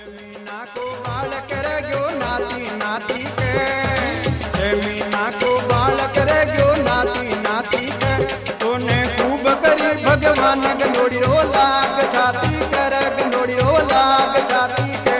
महीना को बालक रह गयो नाती नाती के, 6 महीना को बालक रह गयो नाती नाती के, तूने खूब करी भगवान गंडोड़ी रो लाग छाती कर, गंडोड़ी रो लाग छाती के।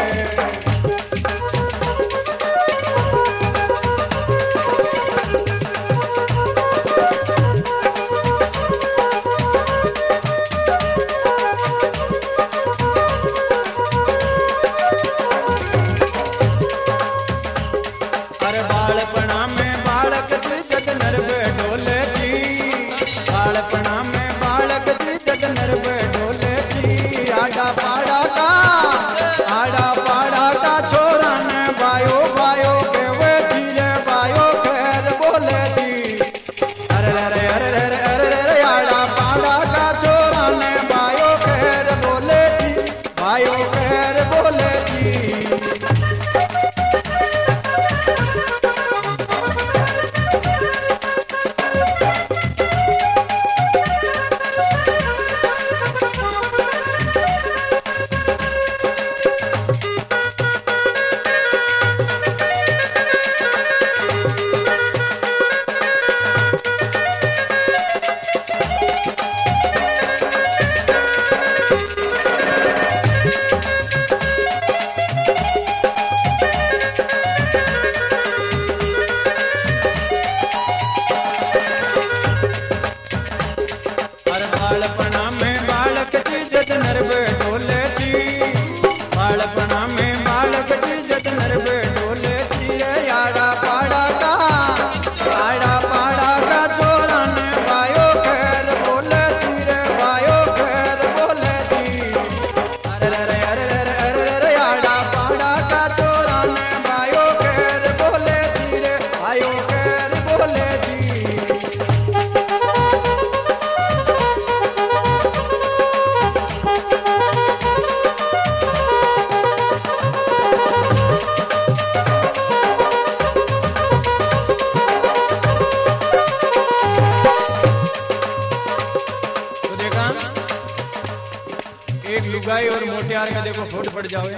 लुगाई और मोटियार का देखो फोट पड़ जाओ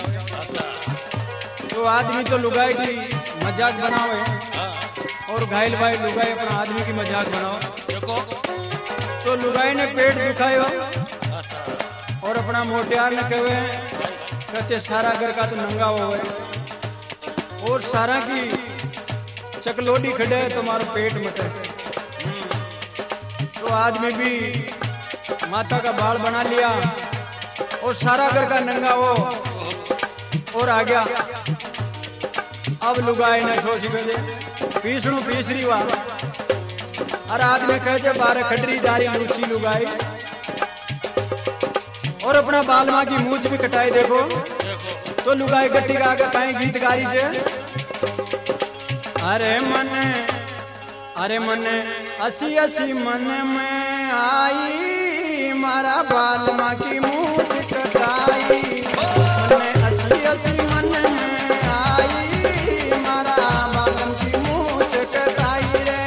तो आदमी तो लुगाई की मजाक बनावे और घायल भाई लुगाई अपना आदमी की मजाक बनाओ। तो लुगाई ने पेट दुखायो और अपना मोटियार ने कहते सारा घर का तो नंगा हो गए और सारा की चकलोडी खड़े तुम्हारा पेट मटे। तो आदमी भी माता का बाल बना लिया और सारा घर का नंगा हो और आ गया। अब लुगाई ने सोची दे पीसणू पीसरी वा और आदमी कहे बारे खडरी दारी लूची लुगाई और अपना बालमा की मूछ भी कटाई देखो। तो लुगाई गट्टी का आगे कहीं गीत गारी से अरे मन असी असी मन में आई मारा बालमा की मूछ कटाई। मन असी असी मन में आई मारा बालम की मूछ कटाई रे।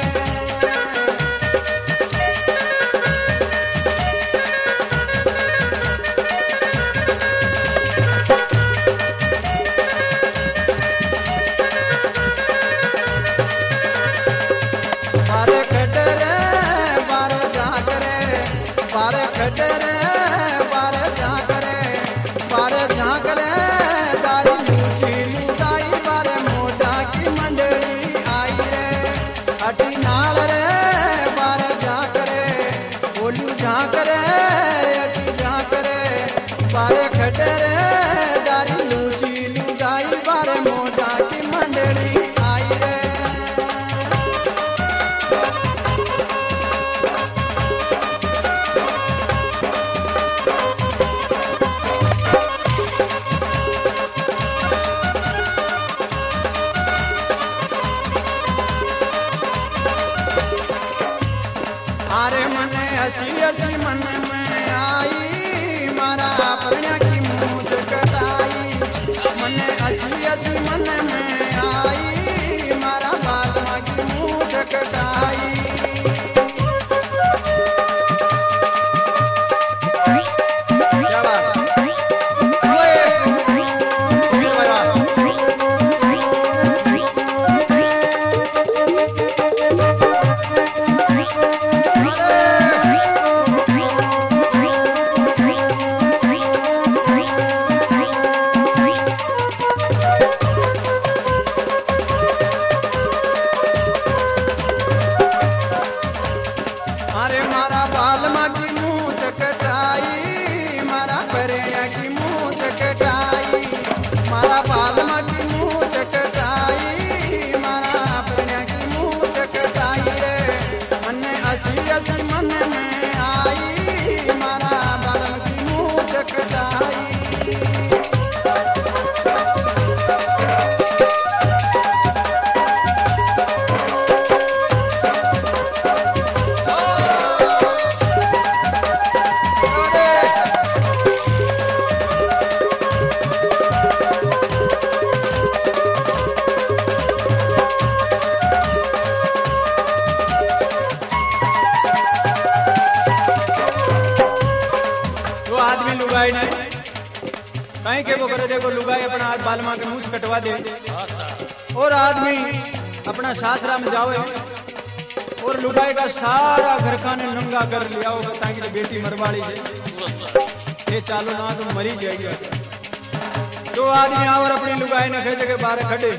कहीं के वो करे देखो लुगाई अपना हाथ बालमा के मूछ कटवा दे और आदमी अपना सासरा में जावे और लुगाई का सारा घर खाने नंगा कर लिया होगा ताकि तो बेटी मरवाड़ी है ये चालो ना तो मरी जाएगी। जो आदमी और अपनी लुगाई ने खेजे के बारे खड़े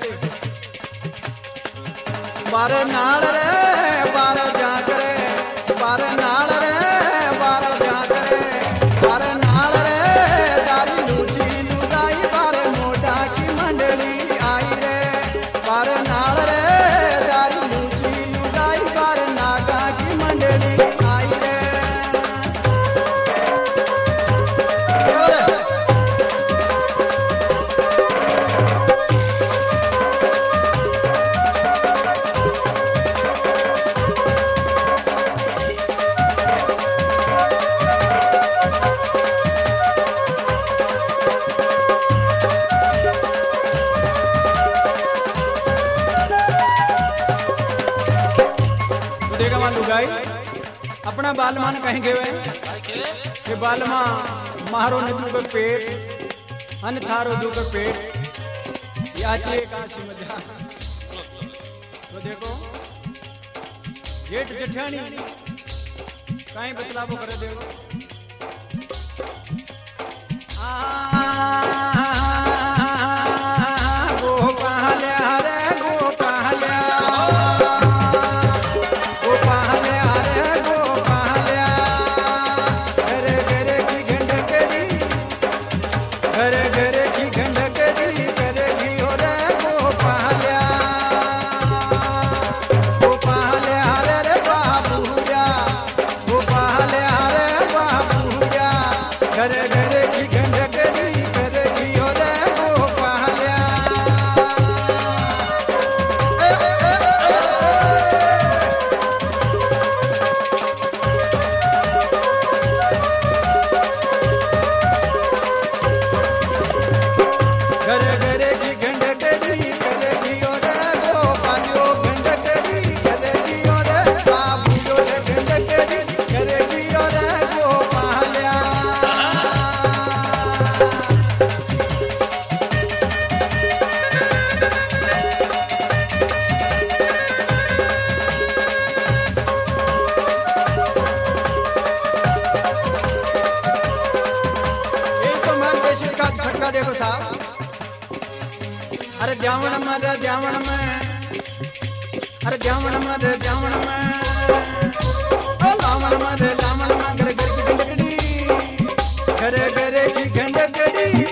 बारे नाल रे बारे जा करे बारे नाल रे बारे जा करे बारे नाल रे दारी लूची लुगाई बारे मोटा की मंडली आई रे बारे नाल रे दारी लूची लुगाई बारे नागा की मंडली आई रे। लुगाई अपना बालमान कहीं गए कि बालमा मारो न दूकर पेट अन थारो दूकर पेट याची काशी मजा तो देखो जेठ जेठानी कहीं बतलावो करे देखो देखो साहब अरे द्यावण में रे द्यावण में अरे द्यावण में रे द्यावण में ओ लावण में रे लावण में घर घर की गंडकड़ी घर घर की गंडकड़ी